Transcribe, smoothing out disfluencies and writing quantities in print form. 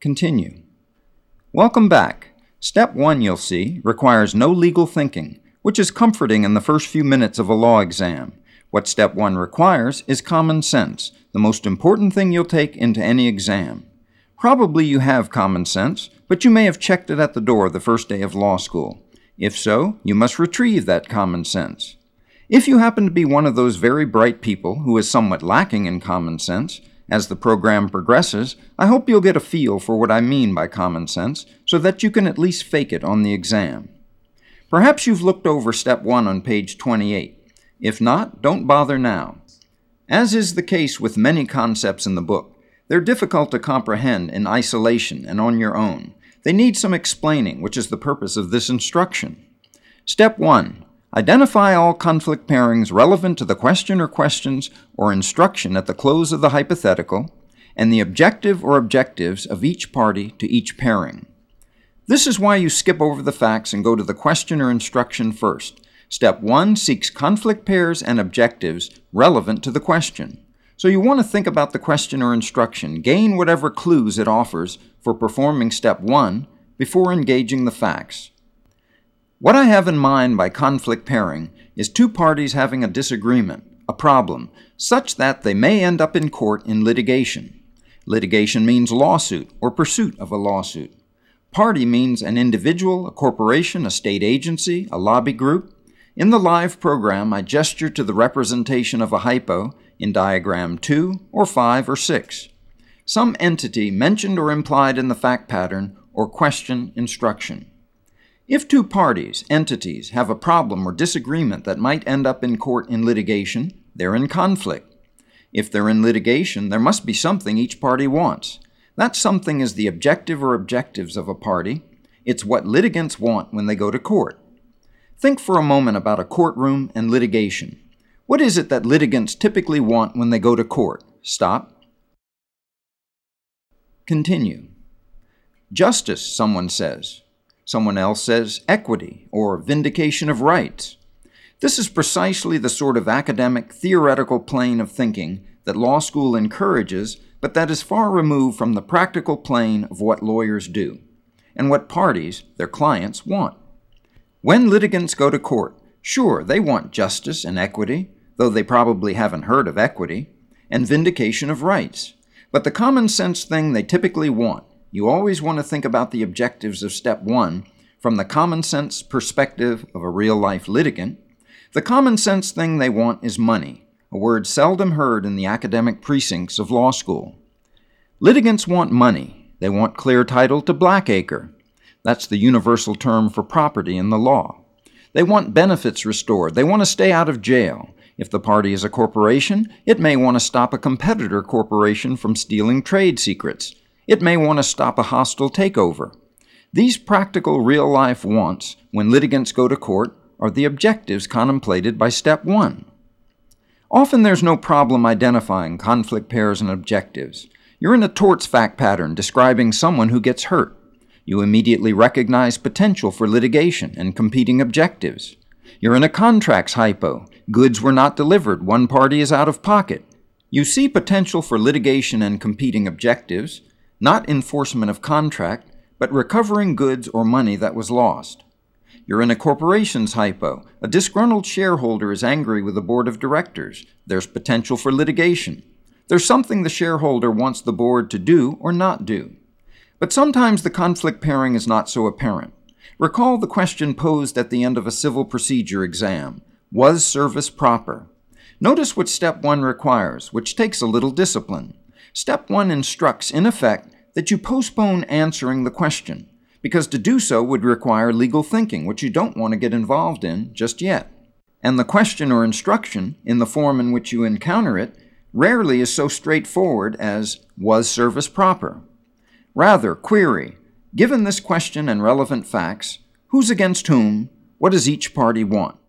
Continue. Welcome back. Step 1, you'll see, requires no legal thinking, which is comforting in the first few minutes of a law exam. What Step 1 requires is common sense, the most important thing you'll take into any exam. Probably you have common sense, but you may have checked it at the door the first day of law school. If so, you must retrieve that common sense. If you happen to be one of those very bright people who is somewhat lacking in common sense, as the program progresses, I hope you'll get a feel for what I mean by common sense so that you can at least fake it on the exam. Perhaps you've looked over Step 1 on page 28. If not, don't bother now. As is the case with many concepts in the book, they're difficult to comprehend in isolation and on your own. They need some explaining, which is the purpose of this instruction. Step 1. Identify all conflict pairings relevant to the question or questions or instruction at the close of the hypothetical and the objective or objectives of each party to each pairing. This is why you skip over the facts and go to the question or instruction first. Step 1 seeks conflict pairs and objectives relevant to the question. So you want to think about the question or instruction, gain whatever clues it offers for performing Step 1 before engaging the facts. What I have in mind by conflict pairing is two parties having a disagreement, a problem, such that they may end up in court in litigation. Litigation means lawsuit or pursuit of a lawsuit. Party means an individual, a corporation, a state agency, a lobby group. In the live program, I gesture to the representation of a hypo in diagram 2 or 5 or 6. Some entity mentioned or implied in the fact pattern or question instruction. If two parties, entities, have a problem or disagreement that might end up in court in litigation, they're in conflict. If they're in litigation, there must be something each party wants. That something is the objective or objectives of a party. It's what litigants want when they go to court. Think for a moment about a courtroom and litigation. What is it that litigants typically want when they go to court? Stop. Continue. Justice, someone says. Someone else says equity or vindication of rights. This is precisely the sort of academic, theoretical plane of thinking that law school encourages, but that is far removed from the practical plane of what lawyers do and what parties, their clients, want. When litigants go to court, sure, they want justice and equity, though they probably haven't heard of equity, and vindication of rights. But the common sense thing they typically want, you always want to think about the objectives of Step 1 from the common sense perspective of a real-life litigant. The common sense thing they want is money, a word seldom heard in the academic precincts of law school. Litigants want money. They want clear title to Blackacre. That's the universal term for property in the law. They want benefits restored. They want to stay out of jail. If the party is a corporation, it may want to stop a competitor corporation from stealing trade secrets. It may want to stop a hostile takeover. These practical real-life wants, when litigants go to court, are the objectives contemplated by Step 1. Often there's no problem identifying conflict pairs and objectives. You're in a torts fact pattern describing someone who gets hurt. You immediately recognize potential for litigation and competing objectives. You're in a contracts hypo. Goods were not delivered. One party is out of pocket. You see potential for litigation and competing objectives, not enforcement of contract, but recovering goods or money that was lost. You're in a corporation's hypo. A disgruntled shareholder is angry with the board of directors. There's potential for litigation. There's something the shareholder wants the board to do or not do. But sometimes the conflict pairing is not so apparent. Recall the question posed at the end of a civil procedure exam. Was service proper? Notice what Step 1 requires, which takes a little discipline. Step 1 instructs, in effect, that you postpone answering the question, because to do so would require legal thinking, which you don't want to get involved in just yet. And the question or instruction, in the form in which you encounter it, rarely is so straightforward as, was service proper? Rather, query, given this question and relevant facts, who's against whom? What does each party want?